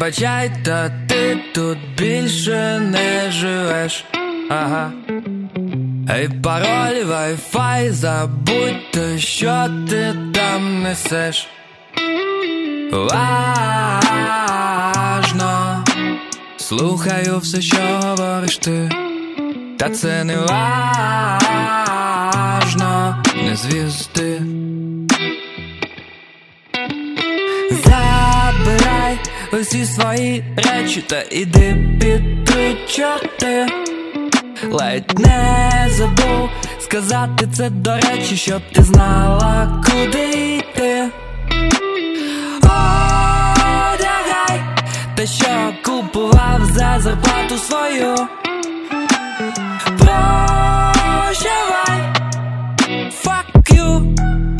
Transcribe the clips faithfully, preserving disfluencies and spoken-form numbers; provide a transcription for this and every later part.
Вибачай, та ти тут більше не живеш. Ага. Ей, пароль, вай-фай, забудь, що ти там несеш. Важно, слухаю все, що говориш ти. Та це не важно, не звізди. Забирай усі свої речі та іди під три чорти. Ледь не забув сказати це до речі, щоб ти знала, куди йти. Одягай те, що купував за зарплату свою. Прощавай, fuck you.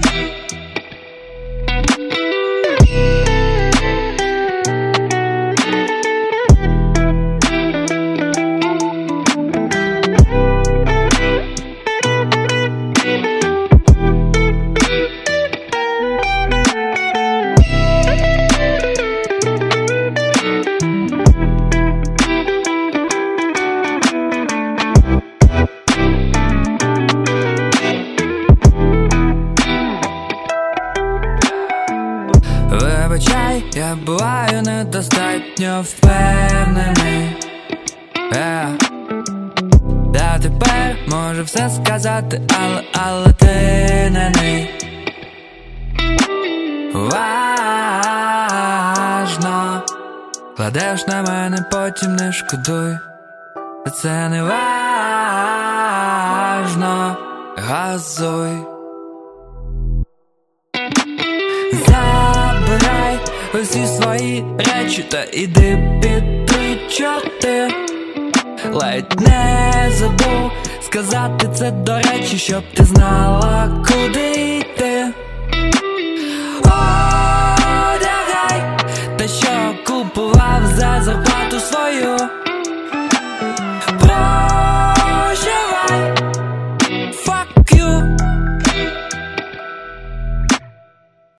Вибачай, я буваю недостатньо впевнений. yeah. Я тепер можу все сказати, але, але ти не мій. Важно, кладеш на мене, потім не шкодуй. Це не важно, газуй. Забирай усі свої речі та іди під три чорти. Ледь не забув сказати це до речі, щоб ти знала, куди йти.